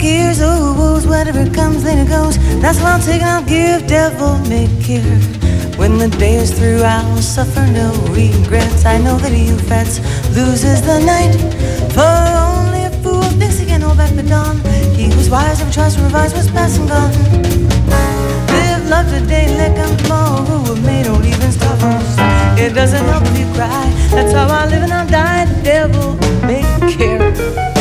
cares, oh, woes, whatever comes, then it goes. That's what I'll take and I'll give, devil may care. When the day is through, I'll suffer no regrets. I know that he who frets loses the night, for only a fool thinks he can hold back the dawn. He who's wise ever tries to revise what's past and gone. Live, love today, let come tomorrow. Who have made don't even start from the start. It doesn't help if you cry. That's how I live and I'll die. The devil may care.